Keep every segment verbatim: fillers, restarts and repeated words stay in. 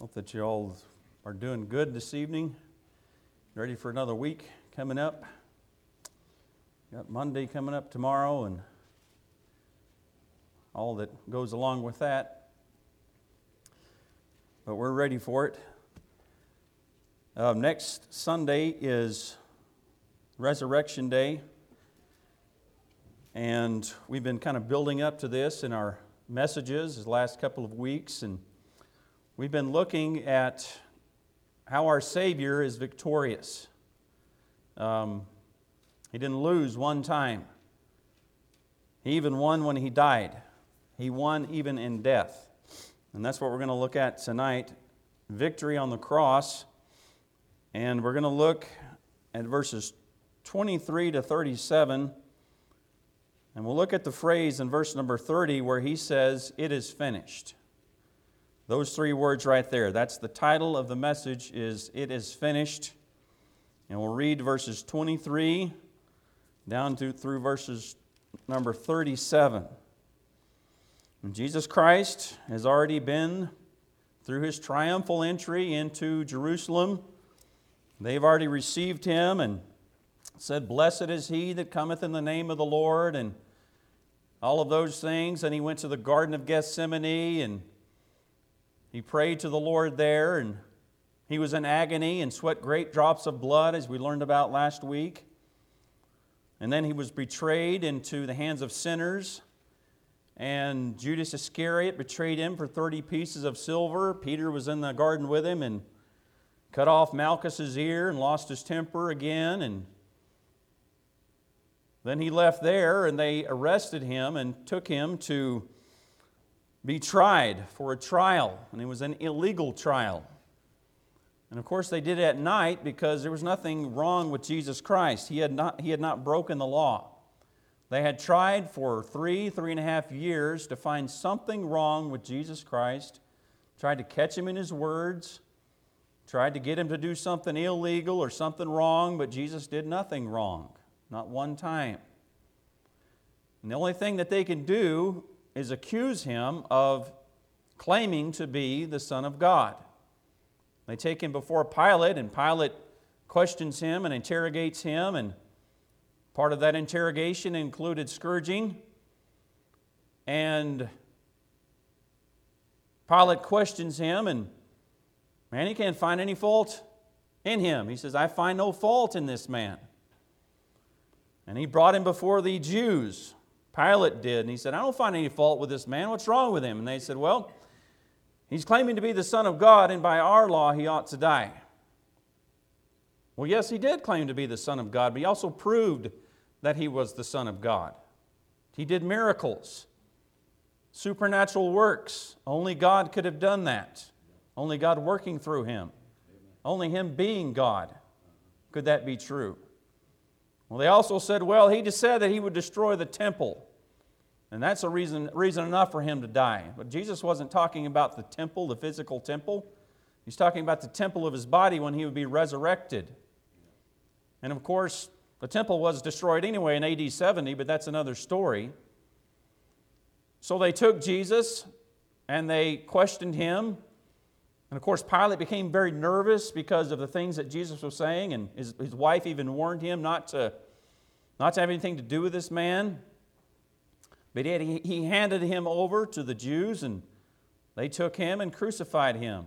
Hope that you all are doing good this evening. Ready for another week coming up. Got Monday coming up tomorrow and all that goes along with that. But we're ready for it. Uh, next Sunday is Resurrection Day. And we've been kind of building up to this in our messages the last couple of weeks. And we've been looking at how our Savior is victorious. Um, he didn't lose one time. He even won when He died. He won even in death. And that's what we're going to look at tonight. Victory on the cross. And we're going to look at verses twenty-three to thirty-seven. And we'll look at the phrase in verse number thirty where He says, "It is finished." Those three words right there. That's the title of the message, is "It is finished." And we'll read verses twenty-three down to through verses number thirty-seven. And Jesus Christ has already been through His triumphal entry into Jerusalem. They've already received Him and said, "Blessed is he that cometh in the name of the Lord," and all of those things. And He went to the Garden of Gethsemane and He prayed to the Lord there, and He was in agony and sweat great drops of blood, as we learned about last week. And then He was betrayed into the hands of sinners, and Judas Iscariot betrayed Him for thirty pieces of silver. Peter was in the garden with Him and cut off Malchus's ear and lost his temper again. And then He left there, and they arrested Him and took Him to be tried for a trial, and it was an illegal trial. And of course they did it at night because there was nothing wrong with Jesus Christ. He had not, he had not broken the law. They had tried for three, three and a half years to find something wrong with Jesus Christ, tried to catch Him in His words, tried to get Him to do something illegal or something wrong, but Jesus did nothing wrong, not one time. And the only thing that they can do is accuse Him of claiming to be the Son of God. They take Him before Pilate, and Pilate questions Him and interrogates Him, and part of that interrogation included scourging. And Pilate questions Him, and man, he can't find any fault in Him. He says, "I find no fault in this man." And he brought Him before the Jews. Pilate did, and he said, "I don't find any fault with this man. What's wrong with him?" And they said, "Well, he's claiming to be the Son of God, and by our law he ought to die." Well, yes, He did claim to be the Son of God, but He also proved that He was the Son of God. He did miracles, supernatural works. Only God could have done that. Only God working through Him. Only Him being God. Could that be true? Well, they also said, well, He just said that He would destroy the temple. And that's a reason, reason enough for Him to die. But Jesus wasn't talking about the temple, the physical temple. He's talking about the temple of His body when He would be resurrected. And of course, the temple was destroyed anyway in A D seventy, but that's another story. So they took Jesus and they questioned Him. And of course, Pilate became very nervous because of the things that Jesus was saying, and his, his wife even warned him not to, not to have anything to do with this man. But yet he, he handed Him over to the Jews, and they took Him and crucified Him.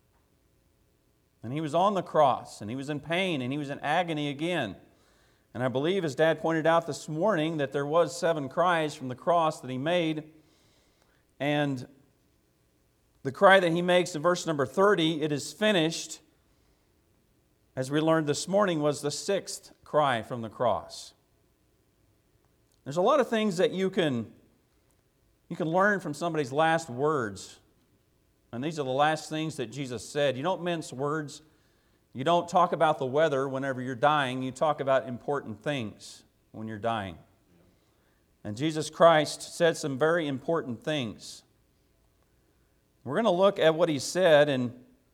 And He was on the cross, and He was in pain, and He was in agony again. And I believe, as Dad pointed out this morning, that there was seven cries from the cross that He made. And the cry that He makes in verse number thirty, "It is finished," as we learned this morning, was the sixth cry from the cross. There's a lot of things that you can, you can learn from somebody's last words. And these are the last things that Jesus said. You don't mince words. You don't talk about the weather whenever you're dying. You talk about important things when you're dying. And Jesus Christ said some very important things. We're going to look at what He said, and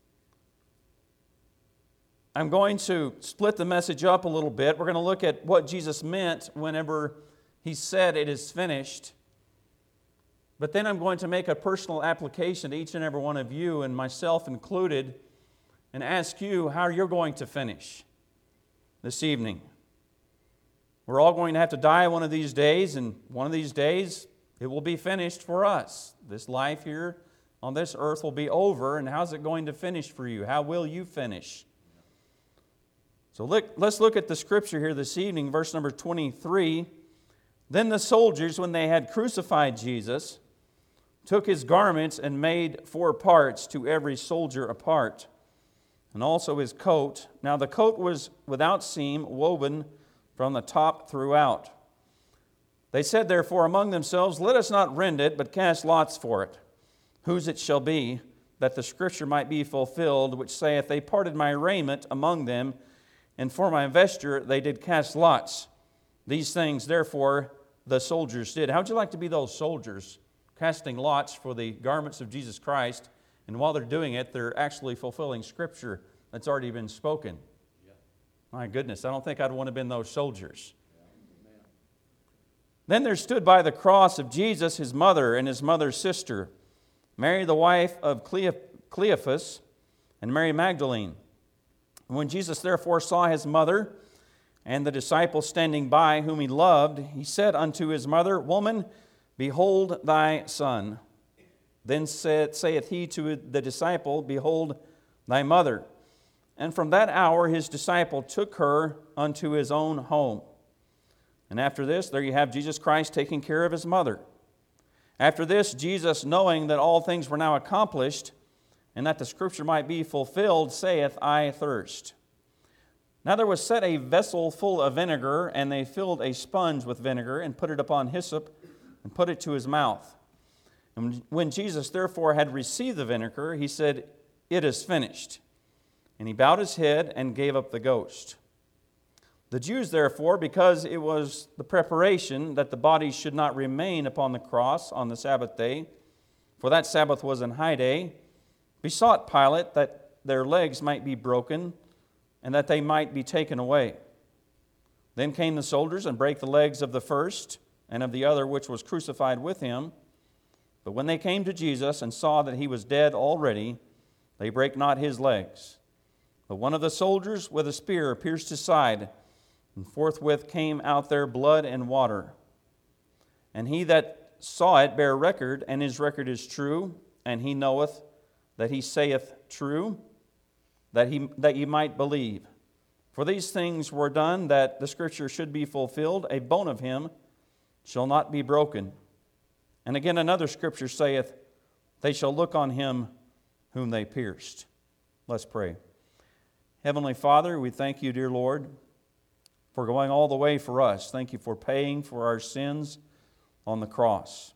I'm going to split the message up a little bit. We're going to look at what Jesus meant whenever He said, "It is finished." But then I'm going to make a personal application to each and every one of you, and myself included, and ask you how you're going to finish this evening. We're all going to have to die one of these days, and one of these days it will be finished for us. This life here on this earth will be over, and how's it going to finish for you? How will you finish? So look, let's look at the scripture here this evening, verse number twenty-three. Then the soldiers, when they had crucified Jesus, took his garments and made four parts, to every soldier a part, and also his coat. Now the coat was without seam, woven from the top throughout. They said therefore among themselves, let us not rend it, but cast lots for it, whose it shall be, that the scripture might be fulfilled, which saith, they parted my raiment among them, and for my vesture they did cast lots. These things therefore the soldiers did. How would you like to be those soldiers casting lots for the garments of Jesus Christ, and while they're doing it, they're actually fulfilling scripture that's already been spoken? My goodness, I don't think I'd want to have been those soldiers. Then there stood by the cross of Jesus his mother and his mother's sister, Mary the wife of Cleophas, and Mary Magdalene. And when Jesus therefore saw his mother and the disciple standing by, whom he loved, he said unto his mother, Woman, behold thy son. Then said, saith he to the disciple, Behold thy mother. And from that hour his disciple took her unto his own home. And after this, there you have Jesus Christ taking care of his mother. After this, Jesus, knowing that all things were now accomplished, and that the scripture might be fulfilled, saith, I thirst. Now there was set a vessel full of vinegar, and they filled a sponge with vinegar, and put it upon hyssop, and put it to his mouth. And when Jesus therefore had received the vinegar, he said, It is finished. And he bowed his head and gave up the ghost. The Jews, therefore, because it was the preparation that the body should not remain upon the cross on the Sabbath day, for that Sabbath was an high day, besought Pilate that their legs might be broken, and that they might be taken away. Then came the soldiers and brake the legs of the first, and of the other which was crucified with him. But when they came to Jesus and saw that he was dead already, they brake not his legs. But one of the soldiers with a spear pierced his side, and forthwith came out there blood and water. And he that saw it bare record, and his record is true, and he knoweth that he saith true, that he that ye might believe. For these things were done, that the scripture should be fulfilled, a bone of him shall not be broken. And again another scripture saith, They shall look on him whom they pierced. Let's pray. Heavenly Father, we thank you, dear Lord, for going all the way for us. Thank you for paying for our sins on the cross.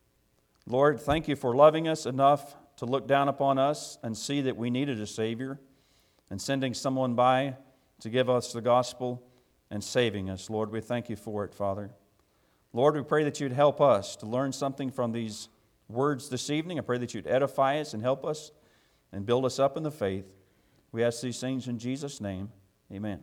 Lord, thank you for loving us enough to look down upon us and see that we needed a Savior, and sending someone by to give us the gospel and saving us. Lord, we thank you for it, Father. Lord, we pray that you'd help us to learn something from these words this evening. I pray that you'd edify us and help us and build us up in the faith. We ask these things in Jesus' name. Amen.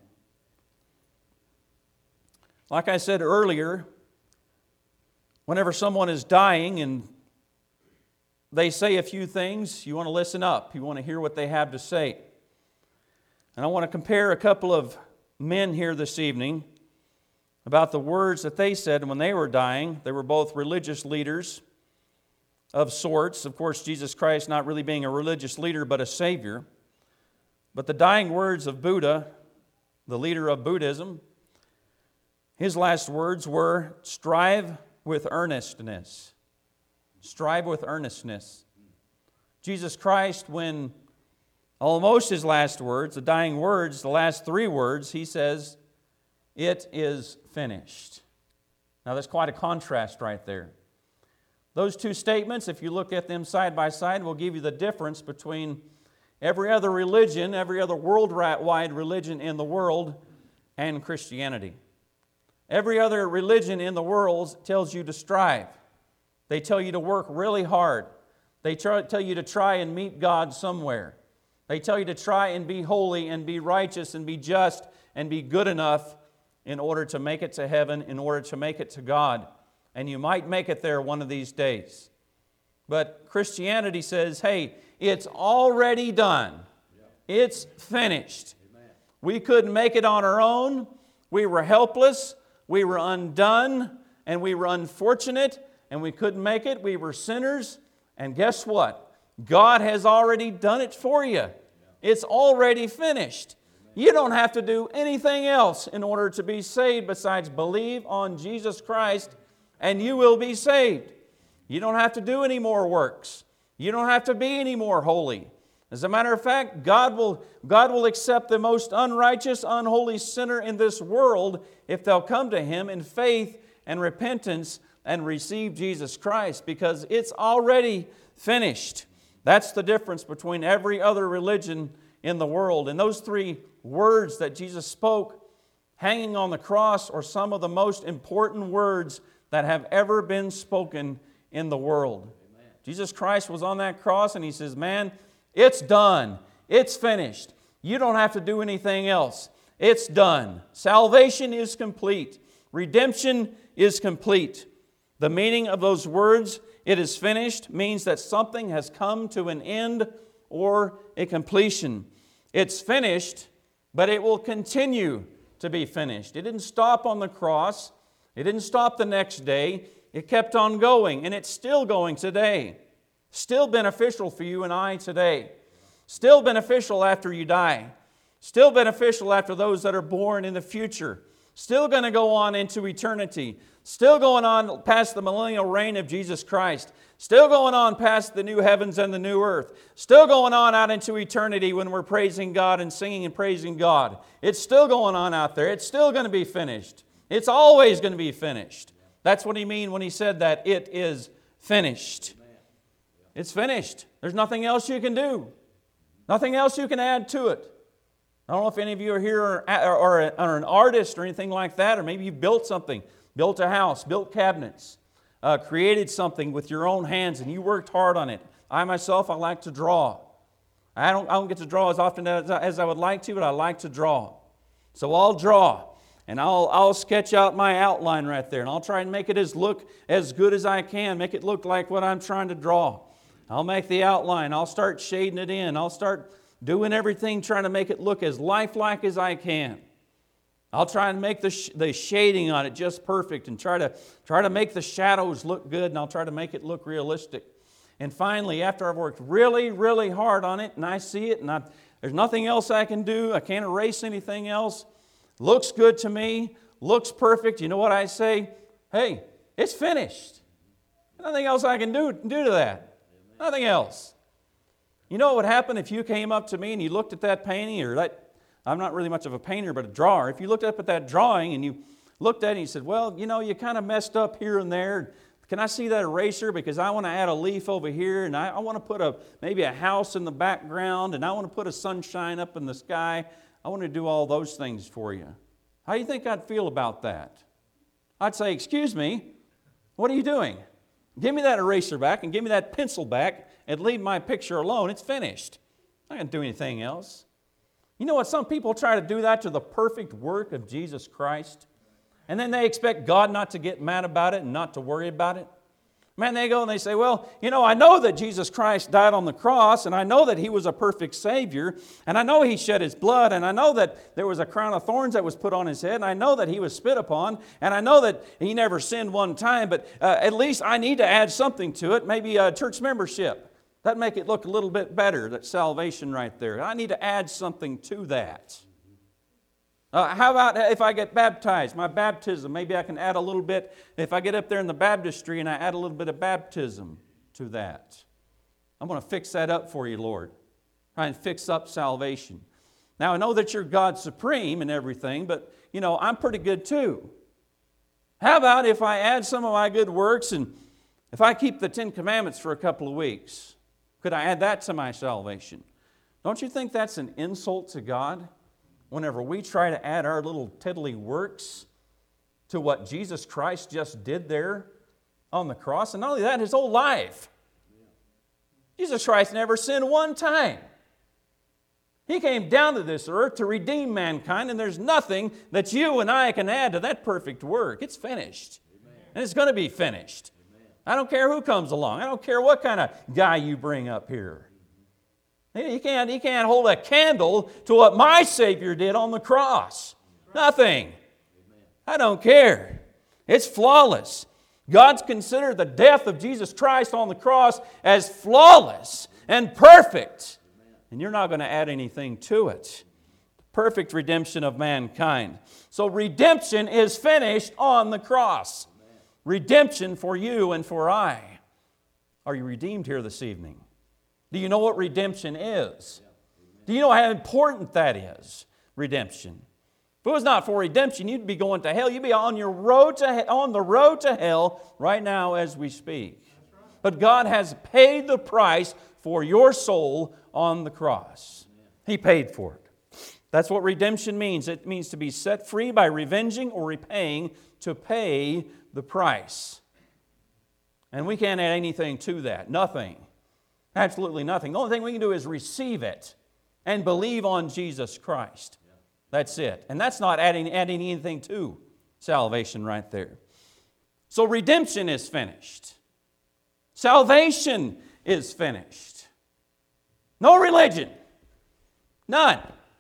Like I said earlier, whenever someone is dying and they say a few things, you want to listen up. You want to hear what they have to say. And I want to compare a couple of men here this evening about the words that they said when they were dying. They were both religious leaders of sorts. Of course, Jesus Christ not really being a religious leader, but a Savior. But the dying words of Buddha, the leader of Buddhism, his last words were, strive with earnestness. Strive with earnestness. Jesus Christ, when almost his last words, the dying words, the last three words, he says, it is finished. Now that's quite a contrast right there. Those two statements, if you look at them side by side, will give you the difference between every other religion, every other worldwide religion in the world, and Christianity. Every other religion in the world tells you to strive. They tell you to work really hard. They try, tell you to try and meet God somewhere. They tell you to try and be holy and be righteous and be just and be good enough in order to make it to heaven, in order to make it to God. And you might make it there one of these days. But Christianity says, hey, it's already done. It's finished. We couldn't make it on our own. We were helpless. We were undone. And we were unfortunate. And we couldn't make it. We were sinners. And guess what? God has already done it for you. It's already finished. You don't have to do anything else in order to be saved besides believe on Jesus Christ, and you will be saved. You don't have to do any more works. You don't have to be any more holy. As a matter of fact, God will, God will accept the most unrighteous, unholy sinner in this world if they'll come to Him in faith and repentance and receive Jesus Christ, because it's already finished. That's the difference between every other religion in the world. And those three words that Jesus spoke hanging on the cross are some of the most important words that have ever been spoken in the world. Amen. Jesus Christ was on that cross and He says, man, it's done. It's finished. You don't have to do anything else. It's done. Salvation is complete. Redemption is complete. The meaning of those words, it is finished, means that something has come to an end or a completion. It's finished, but it will continue to be finished. It didn't stop on the cross. It didn't stop the next day. It kept on going, and it's still going today. Still beneficial for you and I today. Still beneficial after you die. Still beneficial after those that are born in the future. Still going to go on into eternity. Still going on past the millennial reign of Jesus Christ. Still going on past the new heavens and the new earth. Still going on out into eternity when we're praising God and singing and praising God. It's still going on out there. It's still going to be finished. It's always going to be finished. That's what He means when He said that it is finished. It's finished. There's nothing else you can do. Nothing else you can add to it. I don't know if any of you are here or, or, or an artist or anything like that, or maybe you built something, built a house, built cabinets, uh, created something with your own hands, and you worked hard on it. I myself, I like to draw. I don't, I don't get to draw as often as, as I would like to, but I like to draw. So I'll draw, and I'll, I'll sketch out my outline right there, and I'll try and make it as look as good as I can, make it look like what I'm trying to draw. I'll make the outline. I'll start shading it in. I'll start doing everything, trying to make it look as lifelike as I can. I'll try and make the, sh- the shading on it just perfect and try to, try to make the shadows look good, and I'll try to make it look realistic. And finally, after I've worked really, really hard on it, and I see it, and I, there's nothing else I can do, I can't erase anything else, looks good to me, looks perfect, you know what I say? Hey, it's finished. Nothing else I can do, do to that. Nothing else. You know what would happen if you came up to me and you looked at that painting, or that, I'm not really much of a painter, but a drawer. If you looked up at that drawing and you looked at it and you said, well, you know, you kind of messed up here and there. Can I see that eraser? Because I want to add a leaf over here, and I, I want to put a maybe a house in the background, and I want to put a sunshine up in the sky. I want to do all those things for you. How do you think I'd feel about that? I'd say, excuse me, what are you doing? Give me that eraser back and give me that pencil back and leave my picture alone. It's finished. I'm not going to do anything else. You know what? Some people try to do that to the perfect work of Jesus Christ, and then they expect God not to get mad about it and not to worry about it. Man, they go and they say, well, you know, I know that Jesus Christ died on the cross, and I know that He was a perfect Savior, and I know He shed His blood, and I know that there was a crown of thorns that was put on His head, and I know that He was spit upon, and I know that He never sinned one time, but uh, at least I need to add something to it, maybe a church membership. That'd make it look a little bit better, that salvation right there. I need to add something to that. Uh, how about if I get baptized, my baptism? Maybe I can add a little bit. If I get up there in the baptistry and I add a little bit of baptism to that. I'm going to fix that up for you, Lord. Try and fix up salvation. Now, I know that you're God supreme and everything, but, you know, I'm pretty good too. How about if I add some of my good works, and if I keep the Ten Commandments for a couple of weeks? Could I add that to my salvation? Don't you think that's an insult to God? Whenever we try to add our little tiddly works to what Jesus Christ just did there on the cross. And not only that, His whole life. Jesus Christ never sinned one time. He came down to this earth to redeem mankind, and there's nothing that you and I can add to that perfect work. It's finished. Amen. And it's going to be finished. Amen. I don't care who comes along. I don't care what kind of guy you bring up here. You can't, you can't hold a candle to what my Savior did on the cross. Nothing. I don't care. It's flawless. God's considered the death of Jesus Christ on the cross as flawless and perfect. And you're not going to add anything to it. Perfect redemption of mankind. So redemption is finished on the cross. Redemption for you and for I. Are you redeemed here this evening? Do you know what redemption is? Do you know how important that is? Redemption. If it was not for redemption, you'd be going to hell. You'd be on your road to on the road to hell right now as we speak. But God has paid the price for your soul on the cross. He paid for it. That's what redemption means. It means to be set free by revenging or repaying, to pay the price. And we can't add anything to that. Nothing. Absolutely nothing. The only thing we can do is receive it and believe on Jesus Christ. That's it. And that's not adding, adding anything to salvation right there. So redemption is finished. Salvation is finished. No religion. None.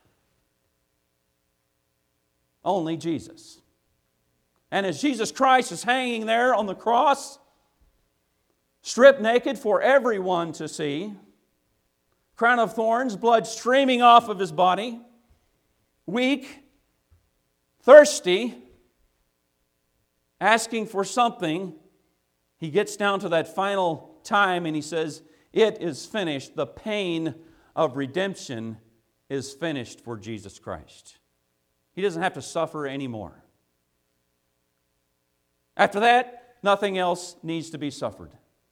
Only Jesus. And as Jesus Christ is hanging there on the cross, stripped naked for everyone to see, crown of thorns, blood streaming off of His body, weak, thirsty, asking for something, He gets down to that final time and He says, it is finished. The pain of redemption is finished for Jesus Christ. He doesn't have to suffer anymore. After that, nothing else needs to be suffered.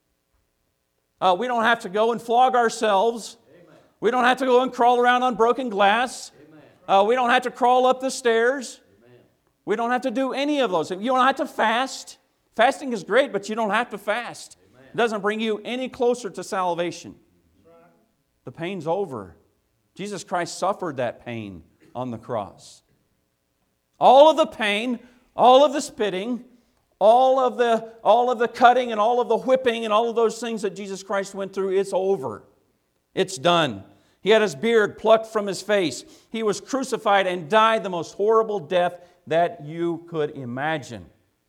Uh, we don't have to go and flog ourselves. Amen. We don't have to go and crawl around on broken glass. Uh, we don't have to crawl up the stairs. Amen. We don't have to do any of those things. You don't have to fast. Fasting is great, but you don't have to fast. Amen. It doesn't bring you any closer to salvation. Right. The pain's over. Jesus Christ suffered that pain on the cross. All of the pain, all of the spitting, all of the, all of the cutting and all of the whipping and all of those things that Jesus Christ went through, it's over. It's done. He had His beard plucked from His face. He was crucified and died the most horrible death that you could imagine.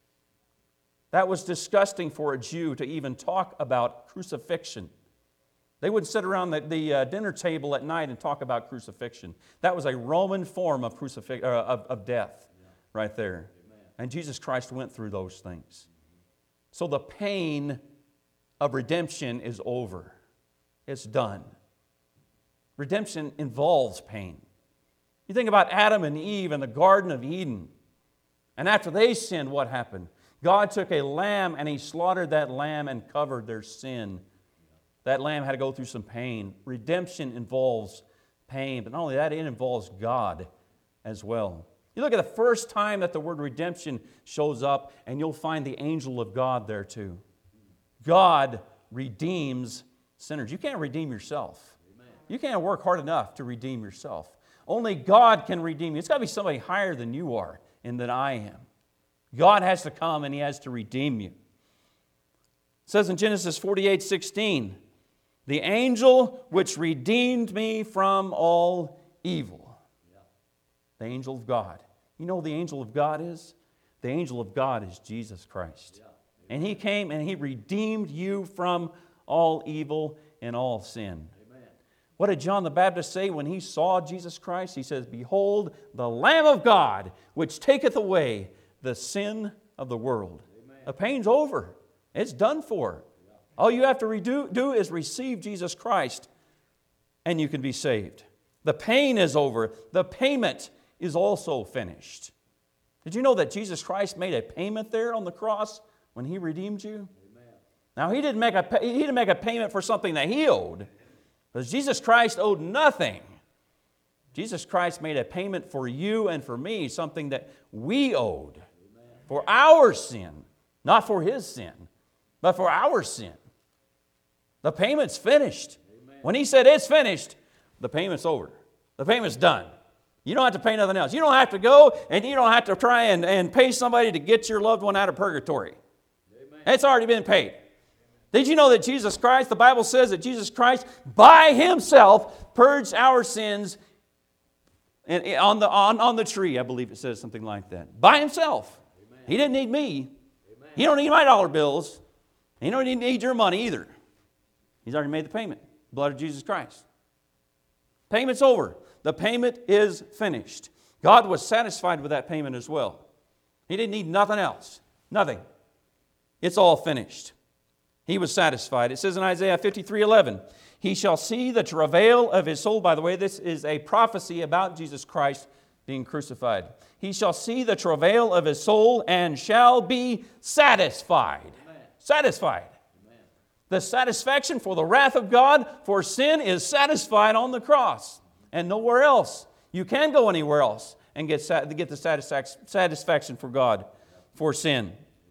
That was disgusting for a Jew to even talk about crucifixion. They wouldn't sit around the, the uh, dinner table at night and talk about crucifixion. That was a Roman form of, crucifix, uh, of, of death right there. And Jesus Christ went through those things. So the pain of redemption is over. It's done. Redemption involves pain. You think about Adam and Eve in the Garden of Eden. And after they sinned, what happened? God took a lamb and He slaughtered that lamb and covered their sin. That lamb had to go through some pain. Redemption involves pain. But not only that, it involves God as well. You look at the first time that the word redemption shows up, and you'll find the angel of God there too. God redeems sinners. You can't redeem yourself. Amen. You can't work hard enough to redeem yourself. Only God can redeem you. It's got to be somebody higher than you are and than I am. God has to come and He has to redeem you. It says in Genesis forty-eight sixteen, the angel which redeemed me from all evil. The angel of God. You know who the angel of God is? The angel of God is Jesus Christ. Yeah. And He came and He redeemed you from all evil and all sin. Amen. What did John the Baptist say when he saw Jesus Christ? He says, behold, the Lamb of God, which taketh away the sin of the world. Amen. The pain's over. It's done for. Yeah. All you have to redo, do is receive Jesus Christ, and you can be saved. The pain is over. The payment is also finished. Did you know that Jesus Christ made a payment there on the cross when He redeemed you? Amen. Now, He didn't make a He didn't make a payment for something that He owed, because Jesus Christ owed nothing. Jesus Christ made a payment for you and for me, something that we owed. Amen. For our sin, not for His sin, but for our sin. The payment's finished. Amen. When He said it's finished, the payment's over. The payment's done. You don't have to pay nothing else. You don't have to go and you don't have to try and, and pay somebody to get your loved one out of purgatory. Amen. It's already been paid. Did you know that Jesus Christ, the Bible says that Jesus Christ by Himself purged our sins on the, on, on the tree? I believe it says something like that. By Himself. Amen. He didn't need me. Amen. He don't need my dollar bills. He don't need your money either. He's already made the payment. Blood of Jesus Christ. Payment's over. The payment is finished. God was satisfied with that payment as well. He didn't need nothing else. Nothing. It's all finished. He was satisfied. It says in Isaiah fifty-three eleven, He shall see the travail of His soul. By the way, this is a prophecy about Jesus Christ being crucified. He shall see the travail of His soul and shall be satisfied. Amen. Satisfied. Amen. The satisfaction for the wrath of God for sin is satisfied on the cross and nowhere else. You can go anywhere else and get, get the satisfaction for God for sin.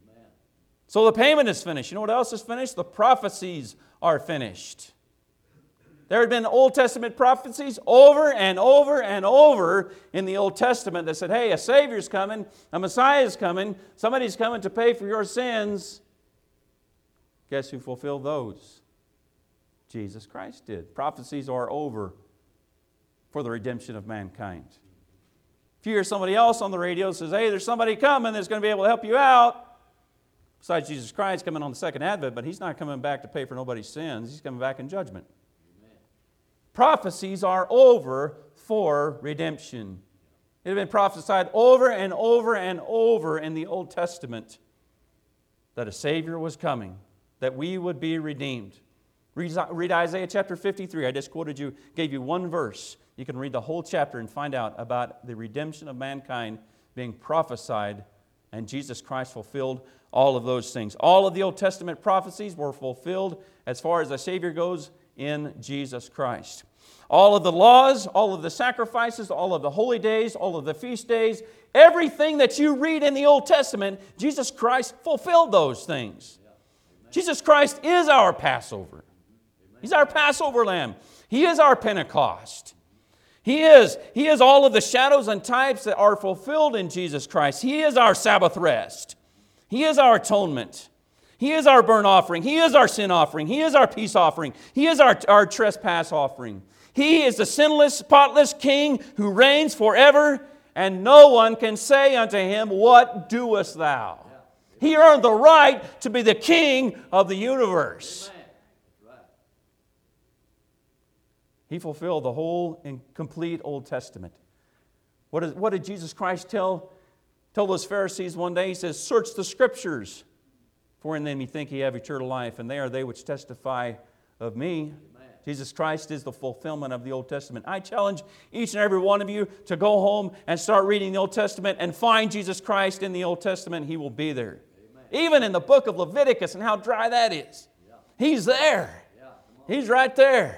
So the payment is finished. You know what else is finished? The prophecies are finished. There had been Old Testament prophecies over and over and over in the Old Testament that said, hey, a Savior's coming, a Messiah's coming, somebody's coming to pay for your sins. Guess who fulfilled those? Jesus Christ did. Prophecies are over for the redemption of mankind. If you hear somebody else on the radio that says, hey, there's somebody coming that's going to be able to help you out, besides Jesus Christ coming on the second advent, but He's not coming back to pay for nobody's sins. He's coming back in judgment. Amen. Prophecies are over for redemption. It had been prophesied over and over and over in the Old Testament that a Savior was coming, that we would be redeemed. Read, read Isaiah chapter fifty-three. I just quoted you, gave you one verse. You can read the whole chapter and find out about the redemption of mankind being prophesied, and Jesus Christ fulfilled all of those things. All of the Old Testament prophecies were fulfilled as far as the Savior goes in Jesus Christ. All of the laws, all of the sacrifices, all of the holy days, all of the feast days, everything that you read in the Old Testament, Jesus Christ fulfilled those things. Jesus Christ is our Passover. He's our Passover lamb. He is our Pentecost. He is, he is all of the shadows and types that are fulfilled in Jesus Christ. He is our Sabbath rest. He is our atonement. He is our burnt offering. He is our sin offering. He is our peace offering. He is our, our trespass offering. He is the sinless, spotless King who reigns forever, and no one can say unto Him, what doest thou? He earned the right to be the King of the universe. He fulfilled the whole and complete Old Testament. What, is, what did Jesus Christ tell, tell those Pharisees one day? He says, search the Scriptures, for in them ye think ye have eternal life, and they are they which testify of me. Amen. Jesus Christ is the fulfillment of the Old Testament. I challenge each and every one of you to go home and start reading the Old Testament and find Jesus Christ in the Old Testament. He will be there. Amen. Even in the book of Leviticus and how dry that is. Yeah. He's there. Yeah, He's right there.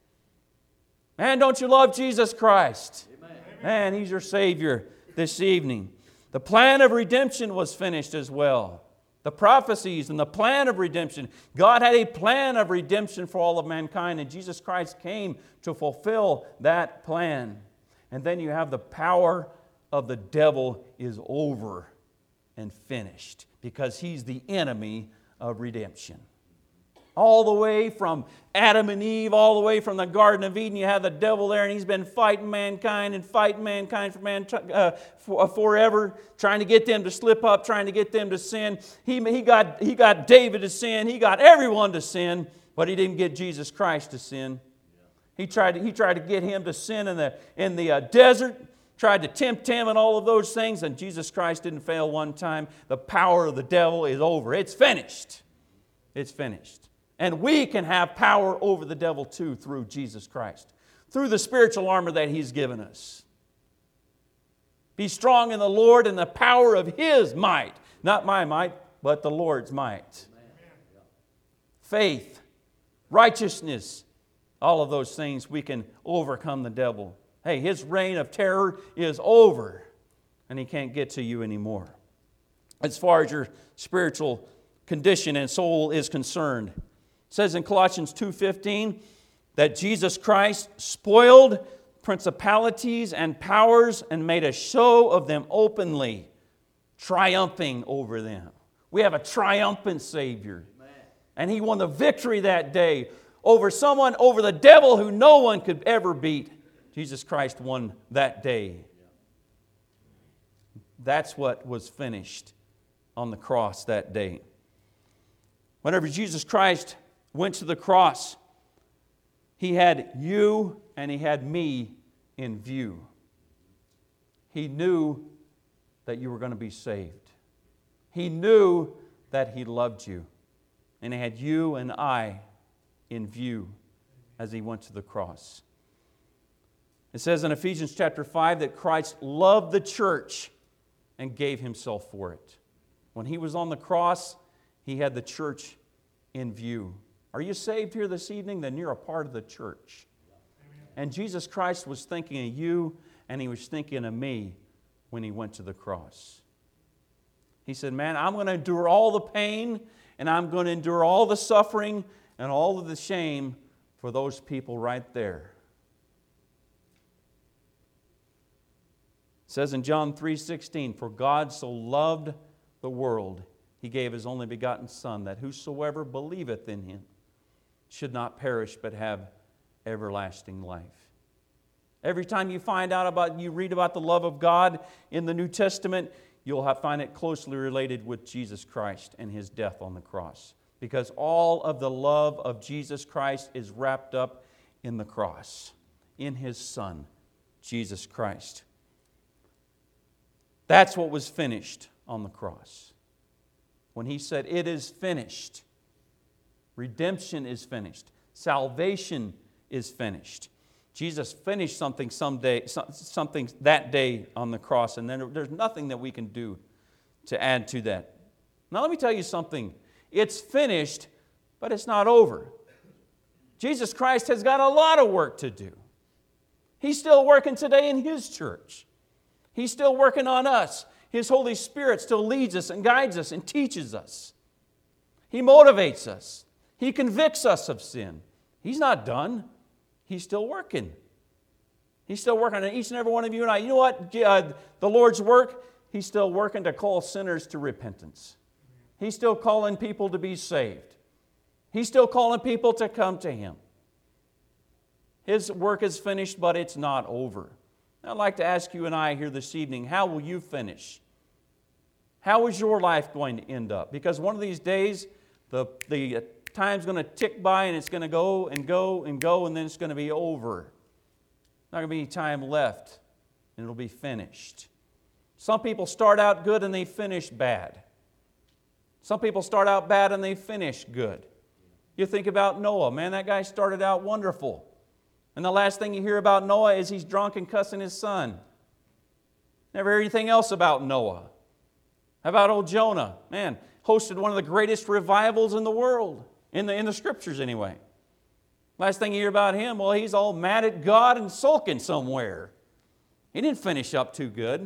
Man, don't you love Jesus Christ? Amen. Man, He's your Savior this evening. The plan of redemption was finished as well. The prophecies and the plan of redemption. God had a plan of redemption for all of mankind, and Jesus Christ came to fulfill that plan. And then you have the power of the devil is over and finished, because he's the enemy of redemption. All the way from Adam and Eve, all the way from the Garden of Eden, you have the devil there, and he's been fighting mankind and fighting mankind for man, uh, for, uh, forever, trying to get them to slip up, trying to get them to sin. He, he, got, he got David to sin. He got everyone to sin, but he didn't get Jesus Christ to sin. He tried to, he tried to get him to sin in the, in the uh, desert, tried to tempt him and all of those things, and Jesus Christ didn't fail one time. The power of the devil is over. It's finished. It's finished. And we can have power over the devil too through Jesus Christ, through the spiritual armor that He's given us. Be strong in the Lord and the power of His might. Not my might, but the Lord's might. Amen. Faith, righteousness, all of those things we can overcome the devil. Hey, his reign of terror is over, and he can't get to you anymore. As far as your spiritual condition and soul is concerned, it says in Colossians two fifteen that Jesus Christ spoiled principalities and powers and made a show of them openly, triumphing over them. We have a triumphant Savior. Amen. And He won the victory that day over someone, over the devil who no one could ever beat. Jesus Christ won that day. That's what was finished on the cross that day. Whenever Jesus Christ went to the cross, He had you and He had me in view. He knew that you were going to be saved. He knew that He loved you. And He had you and I in view as He went to the cross. It says in Ephesians chapter five that Christ loved the church and gave Himself for it. When He was on the cross, He had the church in view. Are you saved here this evening? Then you're a part of the church. And Jesus Christ was thinking of you, and He was thinking of me when He went to the cross. He said, man, I'm going to endure all the pain, and I'm going to endure all the suffering and all of the shame for those people right there. It says in John three sixteen, for God so loved the world, He gave His only begotten Son, that whosoever believeth in Him should not perish but have everlasting life. Every time you find out about, you read about the love of God in the New Testament, you'll have, find it closely related with Jesus Christ and His death on the cross. Because all of the love of Jesus Christ is wrapped up in the cross, in His Son, Jesus Christ. That's what was finished on the cross. When He said, it is finished. Redemption is finished. Salvation is finished. Jesus finished something someday, something that day on the cross, and then there's nothing that we can do to add to that. Now let me tell you something. It's finished, but it's not over. Jesus Christ has got a lot of work to do. He's still working today in His church. He's still working on us. His Holy Spirit still leads us and guides us and teaches us. He motivates us. He convicts us of sin. He's not done. He's still working. He's still working on each and every one of you and I. You know what? Uh, the Lord's work, He's still working to call sinners to repentance. He's still calling people to be saved. He's still calling people to come to Him. His work is finished, but it's not over. I'd like to ask you and I here this evening, how will you finish? How is your life going to end up? Because one of these days, the, the time's going to tick by and it's going to go and go and go, and then it's going to be over. Not going to be any time left, and it'll be finished. Some people start out good and they finish bad. Some people start out bad and they finish good. You think about Noah. Man, that guy started out wonderful. And the last thing you hear about Noah is he's drunk and cussing his son. Never hear anything else about Noah. How about old Jonah? Man, hosted one of the greatest revivals in the world, in the, in the Scriptures anyway. Last thing you hear about him, well, he's all mad at God and sulking somewhere. He didn't finish up too good.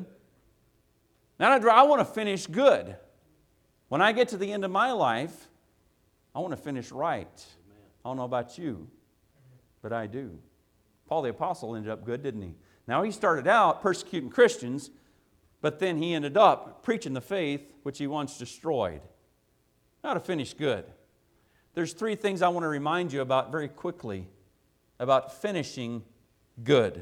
Now, I want to finish good. When I get to the end of my life, I want to finish right. I don't know about you, but I do. Paul the Apostle ended up good, didn't he? Now, he started out persecuting Christians, but then he ended up preaching the faith which he once destroyed. How to finish good. There's three things I want to remind you about very quickly about finishing good.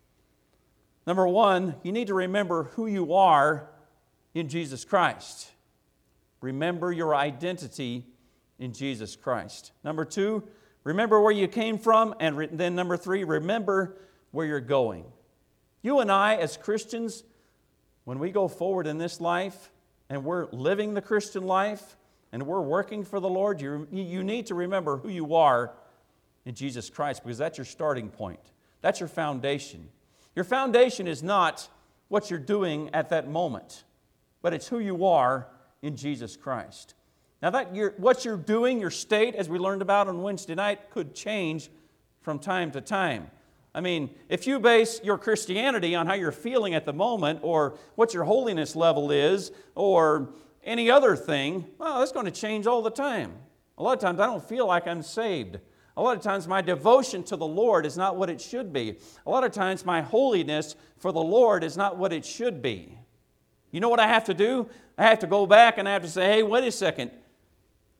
Number one, you need to remember who you are in Jesus Christ. Remember your identity in Jesus Christ. Number two, remember where you came from. And re- then number three, remember where you're going. You and I, as Christians, when we go forward in this life and we're living the Christian life and we're working for the Lord, you, you need to remember who you are in Jesus Christ, because that's your starting point. That's your foundation. Your foundation is not what you're doing at that moment, but it's who you are in Jesus Christ. Now, that you're, what you're doing, your state, as we learned about on Wednesday night, could change from time to time. I mean, if you base your Christianity on how you're feeling at the moment, or what your holiness level is, or any other thing, well, that's going to change all the time. A lot of times I don't feel like I'm saved. A lot of times my devotion to the Lord is not what it should be. A lot of times my holiness for the Lord is not what it should be. You know what I have to do? I have to go back and I have to say, hey, wait a second.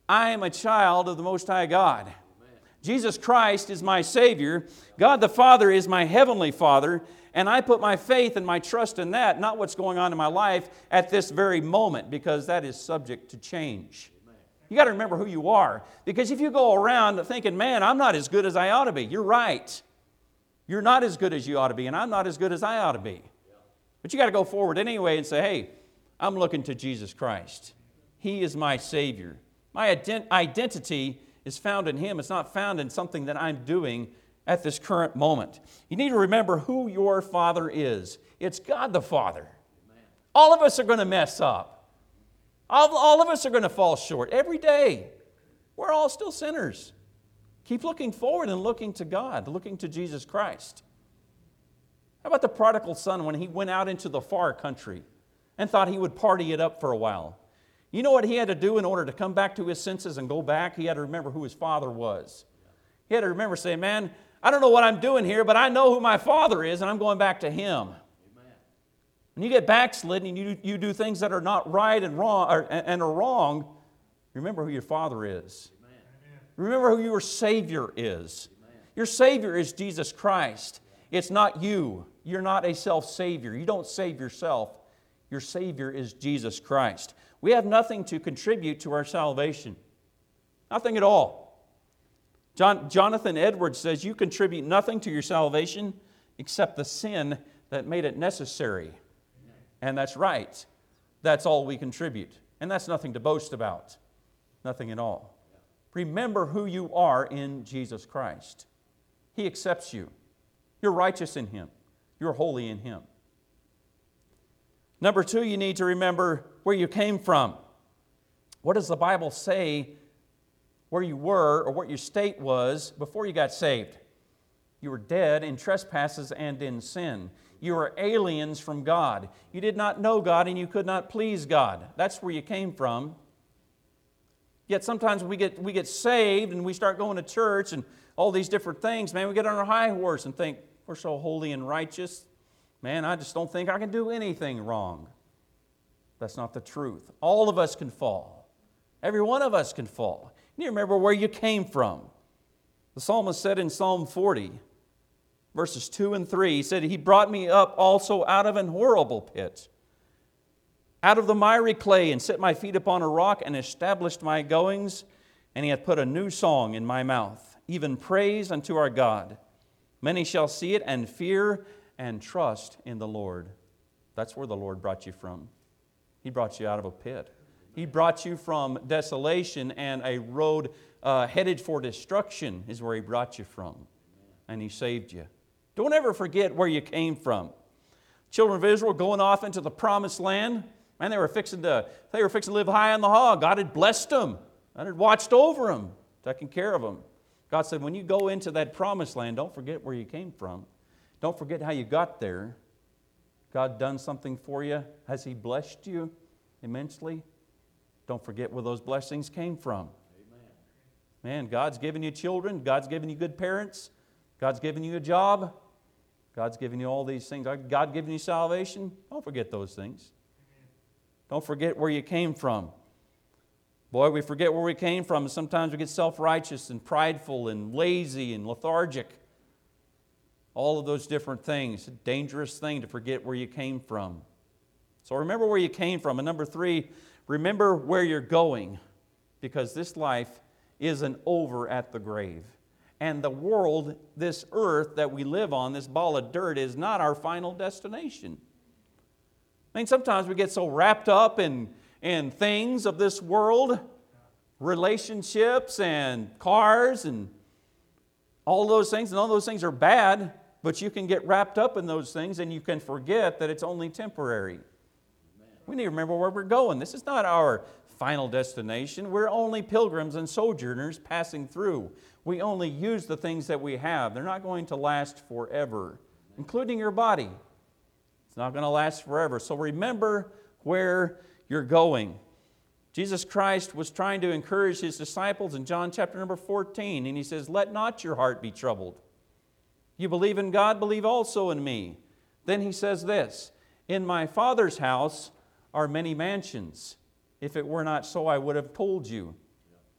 I am a child of the Most High God. Jesus Christ is my Savior. God the Father is my Heavenly Father. And I put my faith and my trust in that, not what's going on in my life at this very moment, because that is subject to change. You got to remember who you are. Because if you go around thinking, man, I'm not as good as I ought to be, you're right. You're not as good as you ought to be, and I'm not as good as I ought to be. But you got to go forward anyway and say, hey, I'm looking to Jesus Christ. He is my Savior. My ident- identity is found in Him. It's not found in something that I'm doing at this current moment. You need to remember who your Father is. It's God the Father. Amen. All of us are going to mess up. All, all of us are going to fall short every day. We're all still sinners. Keep looking forward and looking to God, looking to Jesus Christ. How about the prodigal son when he went out into the far country and thought he would party it up for a while? You know what he had to do in order to come back to his senses and go back? He had to remember who his father was. He had to remember saying, man, I don't know what I'm doing here, but I know who my Father is, and I'm going back to Him. Amen. When you get backslidden and you, you do things that are not right and wrong or, and are wrong, remember who your Father is. Amen. Remember who your Savior is. Amen. Your Savior is Jesus Christ. It's not you. You're not a self-savior. You don't save yourself. Your Savior is Jesus Christ. We have nothing to contribute to our salvation. Nothing at all. John, Jonathan Edwards says, you contribute nothing to your salvation except the sin that made it necessary. And that's right. That's all we contribute. And that's nothing to boast about. Nothing at all. Remember who you are in Jesus Christ. He accepts you. You're righteous in Him. You're holy in Him. Number two, you need to remember where you came from. What does the Bible say where you were or what your state was before you got saved? You were dead in trespasses and in sin. You were aliens from God. You did not know God and you could not please God. That's where you came from. Yet sometimes we get, we get saved and we start going to church and all these different things. Man, we get on our high horse and think, we're so holy and righteous. Man, I just don't think I can do anything wrong. That's not the truth. All of us can fall. Every one of us can fall. You need to remember where you came from. The psalmist said in Psalm forty, verses two and three, he said, He brought me up also out of an horrible pit, out of the miry clay, and set my feet upon a rock, and established my goings, and He hath put a new song in my mouth, even praise unto our God. Many shall see it and fear and trust in the Lord. That's where the Lord brought you from. He brought you out of a pit. He brought you from desolation and a road uh, headed for destruction is where He brought you from. And He saved you. Don't ever forget where you came from. Children of Israel going off into the promised land, man, they were fixing to, they were fixing to live high on the hog. God had blessed them. God had watched over them, taking care of them. God said, when you go into that promised land, don't forget where you came from. Don't forget how you got there. God done something for you? Has He blessed you immensely? Don't forget where those blessings came from. Amen. Man, God's given you children. God's given you good parents. God's given you a job. God's given you all these things. God given you salvation. Don't forget those things. Don't forget where you came from. Boy, we forget where we came from. Sometimes we get self-righteous and prideful and lazy and lethargic. All of those different things. A dangerous thing to forget where you came from. So remember where you came from. And number three, remember where you're going. Because this life isn't over at the grave. And the world, this earth that we live on, this ball of dirt, is not our final destination. I mean, sometimes we get so wrapped up in, in things of this world, relationships and cars and all those things. And all those things are bad, but you can get wrapped up in those things and you can forget that it's only temporary. We need to remember where we're going. This is not our final destination. We're only pilgrims and sojourners passing through. We only use the things that we have. They're not going to last forever, including your body. It's not going to last forever. So remember where you're going. Jesus Christ was trying to encourage His disciples in John chapter number fourteen, and He says, let not your heart be troubled. You believe in God, believe also in me. Then He says this, in my Father's house are many mansions. If it were not so, I would have told you.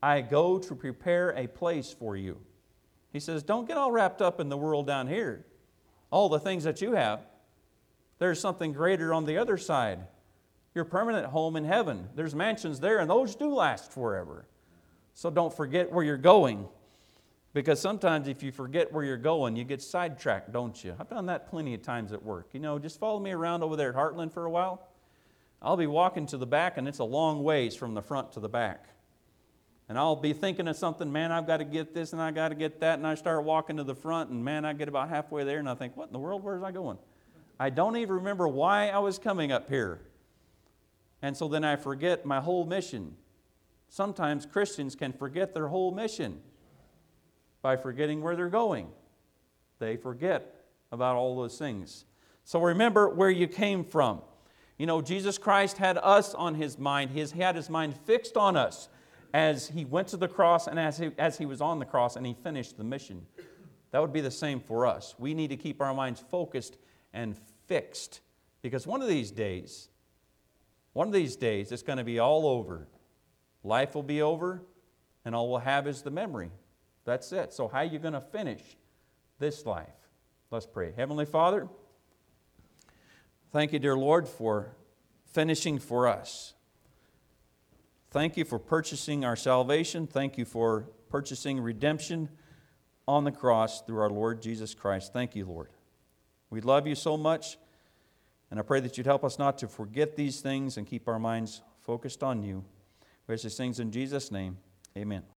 I go to prepare a place for you. He says, don't get all wrapped up in the world down here, all the things that you have. There's something greater on the other side. Your permanent home in heaven. There's mansions there, and those do last forever. So don't forget where you're going. Because sometimes if you forget where you're going, you get sidetracked, don't you? I've done that plenty of times at work. You know, just follow me around over there at Heartland for a while. I'll be walking to the back, and it's a long ways from the front to the back. And I'll be thinking of something, man, I've got to get this, and I've got to get that, and I start walking to the front, and man, I get about halfway there, and I think, what in the world, where's I going? I don't even remember why I was coming up here. And so then I forget my whole mission. Sometimes Christians can forget their whole mission by forgetting where they're going. They forget about all those things. So remember where you came from. You know, Jesus Christ had us on His mind. His, he had His mind fixed on us as He went to the cross and as he, as he was on the cross and He finished the mission. That would be the same for us. We need to keep our minds focused and fixed, because one of these days, one of these days, it's going to be all over. Life will be over, and all we'll have is the memory. That's it. So how are you going to finish this life? Let's pray. Heavenly Father, thank you, dear Lord, for finishing for us. Thank you for purchasing our salvation. Thank you for purchasing redemption on the cross through our Lord Jesus Christ. Thank you, Lord. We love you so much, and I pray that you'd help us not to forget these things and keep our minds focused on you. We ask these things in Jesus' name. Amen.